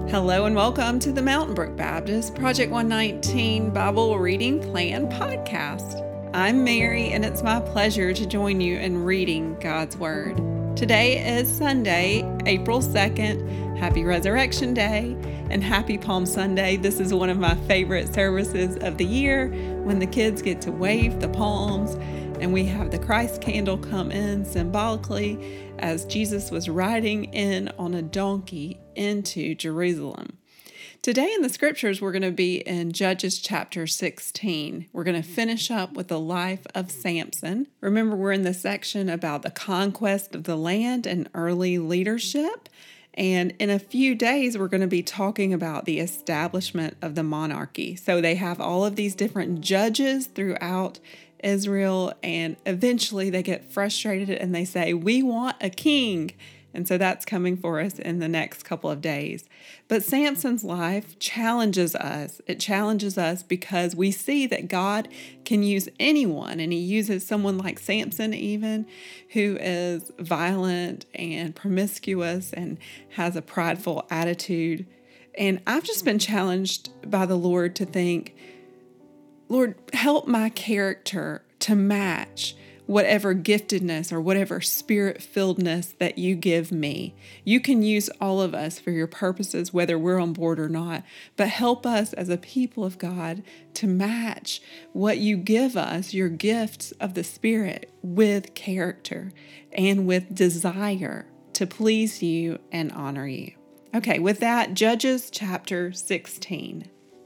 Hello and welcome to the Mountain Brook Baptist Project 119 Bible Reading Plan podcast. I'm Mary and it's my pleasure to join you in reading God's Word. Today is Sunday, April 2nd. Happy Resurrection Day and Happy Palm Sunday. This is one of my favorite services of the year when the kids get to wave the palms and we have the Christ candle come in symbolically as Jesus was riding in on a donkey into Jerusalem. Today in the scriptures, we're going to be in Judges chapter 16. We're going to finish up with the life of Samson. Remember, we're in the section about the conquest of the land and early leadership. And in a few days, we're going to be talking about the establishment of the monarchy. So they have all of these different judges throughout Israel, and eventually they get frustrated and they say, "We want a king." And so that's coming for us in the next couple of days. But Samson's life challenges us. It challenges us because we see that God can use anyone, and he uses someone like Samson even, who is violent and promiscuous and has a prideful attitude. And I've just been challenged by the Lord to think, Lord, help my character to match whatever giftedness or whatever spirit-filledness that you give me. You can use all of us for your purposes, whether we're on board or not, but help us as a people of God to match what you give us, your gifts of the Spirit, with character and with desire to please you and honor you. Okay, with that, Judges chapter 16.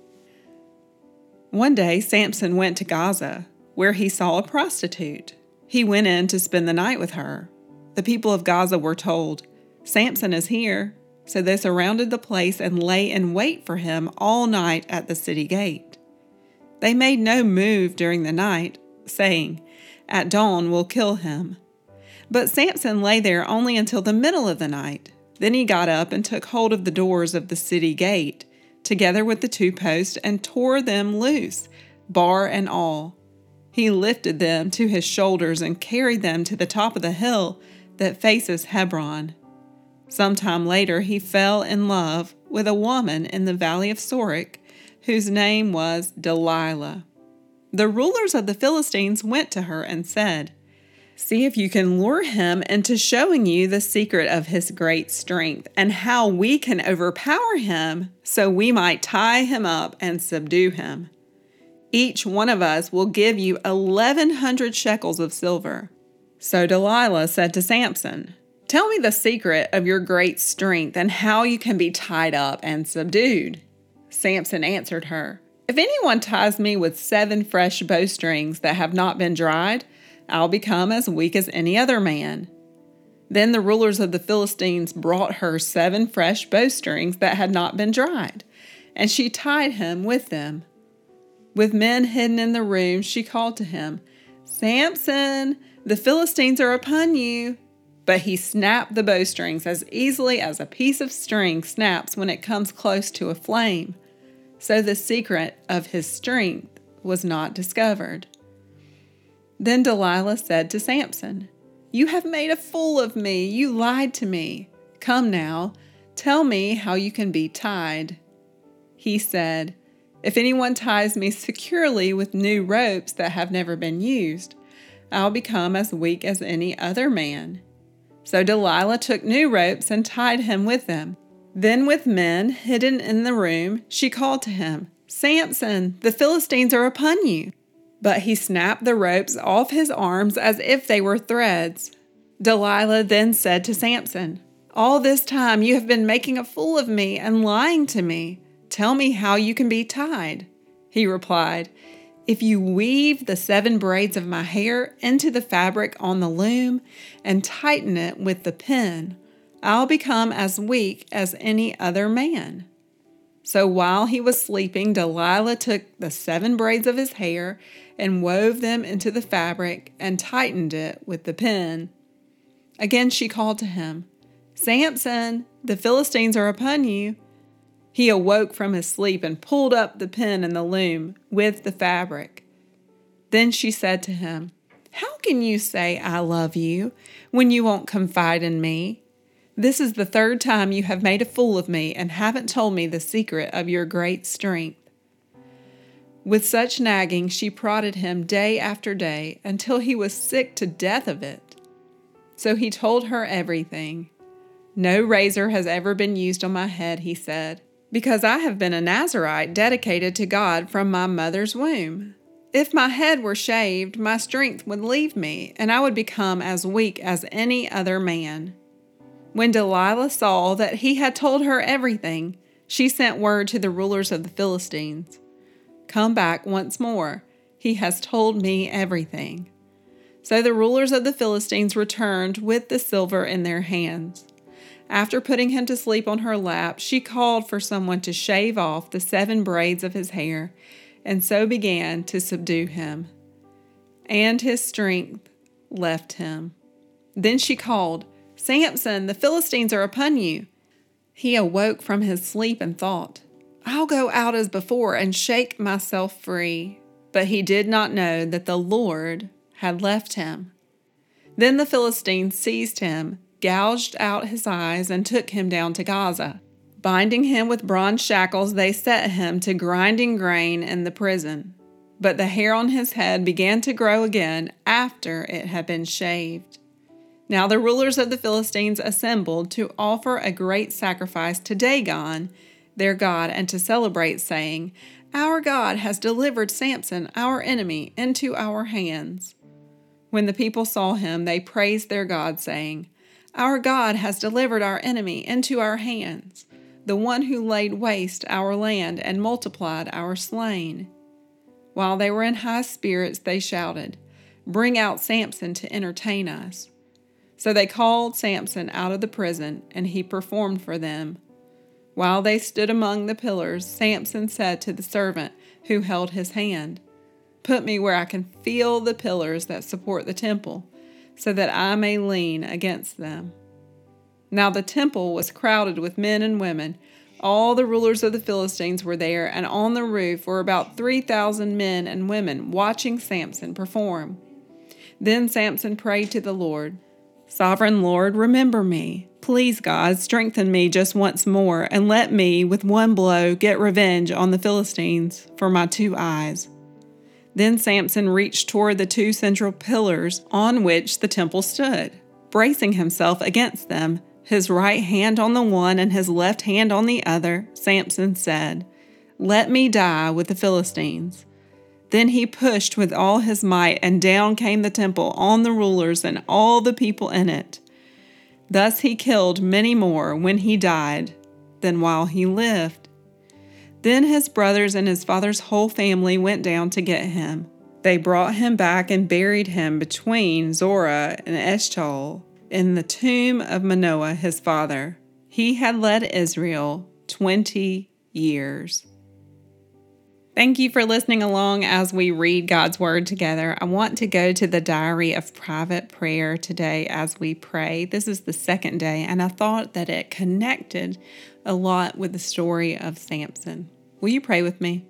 One day, Samson went to Gaza, where he saw a prostitute. He went in to spend the night with her. The people of Gaza were told, "Samson is here." So they surrounded the place and lay in wait for him all night at the city gate. They made no move during the night, saying, "At dawn we'll kill him." But Samson lay there only until the middle of the night. Then he got up and took hold of the doors of the city gate, together with the two posts, and tore them loose, bar and all. He lifted them to his shoulders and carried them to the top of the hill that faces Hebron. Sometime later, he fell in love with a woman in the valley of Sorek, whose name was Delilah. The rulers of the Philistines went to her and said, "See if you can lure him into showing you the secret of his great strength and how we can overpower him so we might tie him up and subdue him. Each one of us will give you 1,100 shekels of silver." So Delilah said to Samson, "Tell me the secret of your great strength and how you can be tied up and subdued." Samson answered her, "If anyone ties me with 7 fresh bowstrings that have not been dried, I'll become as weak as any other man." Then the rulers of the Philistines brought her 7 fresh bowstrings that had not been dried, and she tied him with them. With men hidden in the room, she called to him, "Samson, the Philistines are upon you." But he snapped the bowstrings as easily as a piece of string snaps when it comes close to a flame. So the secret of his strength was not discovered. Then Delilah said to Samson, "You have made a fool of me. You lied to me. Come now, tell me how you can be tied." He said, "If anyone ties me securely with new ropes that have never been used, I'll become as weak as any other man." So Delilah took new ropes and tied him with them. Then with men hidden in the room, she called to him, "Samson, the Philistines are upon you." But he snapped the ropes off his arms as if they were threads. Delilah then said to Samson, "All this time you have been making a fool of me and lying to me. Tell me how you can be tied." He replied, "If you weave the 7 braids of my hair into the fabric on the loom and tighten it with the pin, I'll become as weak as any other man." So while he was sleeping, Delilah took the 7 braids of his hair and wove them into the fabric and tightened it with the pin. Again she called to him, "Samson, the Philistines are upon you." He awoke from his sleep and pulled up the pin and the loom with the fabric. Then she said to him, "How can you say I love you when you won't confide in me? This is the third time you have made a fool of me and haven't told me the secret of your great strength." With such nagging, she prodded him day after day until he was sick to death of it. So he told her everything. "No razor has ever been used on my head," he said, "because I have been a Nazirite dedicated to God from my mother's womb. If my head were shaved, my strength would leave me, and I would become as weak as any other man." When Delilah saw that he had told her everything, she sent word to the rulers of the Philistines, "Come back once more. He has told me everything." So the rulers of the Philistines returned with the silver in their hands. After putting him to sleep on her lap, she called for someone to shave off the 7 braids of his hair, and so began to subdue him. And his strength left him. Then she called, "Samson, the Philistines are upon you." He awoke from his sleep and thought, "I'll go out as before and shake myself free." But he did not know that the Lord had left him. Then the Philistines seized him, gouged out his eyes, and took him down to Gaza. Binding him with bronze shackles, they set him to grinding grain in the prison. But the hair on his head began to grow again after it had been shaved. Now the rulers of the Philistines assembled to offer a great sacrifice to Dagon, their god, and to celebrate, saying, "Our God has delivered Samson, our enemy, into our hands." When the people saw him, they praised their God, saying, "Our God has delivered our enemy into our hands, the one who laid waste our land and multiplied our slain." While they were in high spirits, they shouted, "Bring out Samson to entertain us." So they called Samson out of the prison, and he performed for them. While they stood among the pillars, Samson said to the servant who held his hand, "Put me where I can feel the pillars that support the temple, so that I may lean against them." Now the temple was crowded with men and women. All the rulers of the Philistines were there, and on the roof were about 3,000 men and women watching Samson perform. Then Samson prayed to the Lord, "Sovereign Lord, remember me. Please, God, strengthen me just once more, and let me, with one blow, get revenge on the Philistines for my 2 eyes." Then Samson reached toward the 2 central pillars on which the temple stood. Bracing himself against them, his right hand on the one and his left hand on the other, Samson said, "Let me die with the Philistines." Then he pushed with all his might, and down came the temple on the rulers and all the people in it. Thus he killed many more when he died than while he lived. Then his brothers and his father's whole family went down to get him. They brought him back and buried him between Zorah and Eshtaol in the tomb of Manoah his father. He had led Israel 20 years. Thank you for listening along as we read God's Word together. I want to go to the diary of private prayer today as we pray. This is the second day, and I thought that it connected a lot with the story of Samson. Will you pray with me?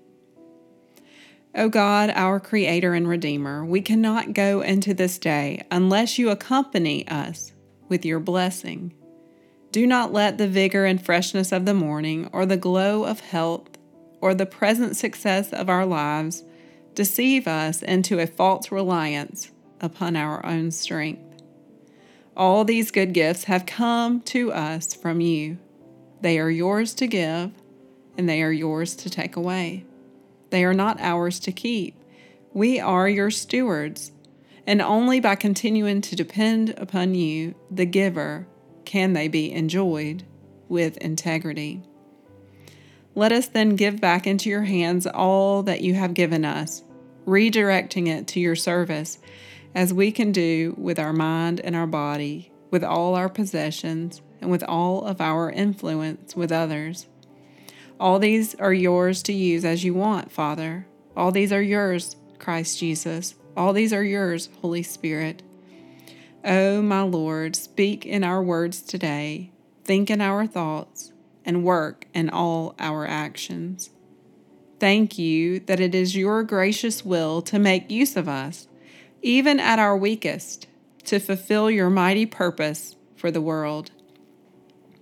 O God, our Creator and Redeemer, we cannot go into this day unless you accompany us with your blessing. Do not let the vigor and freshness of the morning, or the glow of health, or the present success of our lives deceive us into a false reliance upon our own strength. All these good gifts have come to us from you. They are yours to give, and they are yours to take away. They are not ours to keep. We are your stewards, and only by continuing to depend upon you, the giver, can they be enjoyed with integrity. Let us then give back into your hands all that you have given us, redirecting it to your service, as we can do with our mind and our body, with all our possessions, and with all of our influence with others. All these are yours to use as you want, Father. All these are yours, Christ Jesus. All these are yours, Holy Spirit. Oh, my Lord, speak in our words today, think in our thoughts, and work in all our actions. Thank you that it is your gracious will to make use of us, even at our weakest, to fulfill your mighty purpose for the world.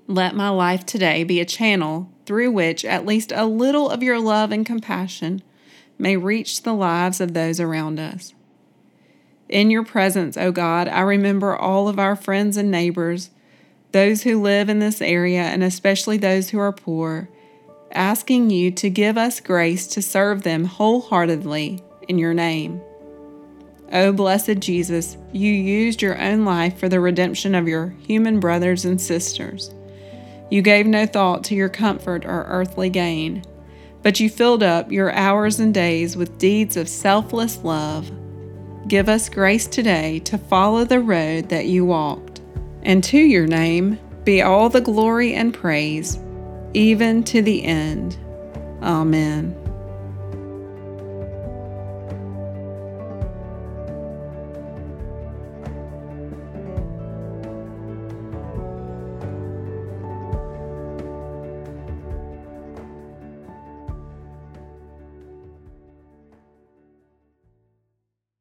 Let my life today be a channel through which at least a little of your love and compassion may reach the lives of those around us. In your presence, O God, I remember all of our friends and neighbors, those who live in this area, and especially those who are poor, asking you to give us grace to serve them wholeheartedly in your name. O blessed Jesus, you used your own life for the redemption of your human brothers and sisters. You gave no thought to your comfort or earthly gain, but you filled up your hours and days with deeds of selfless love. Give us grace today to follow the road that you walked, and to your name be all the glory and praise, even to the end. Amen.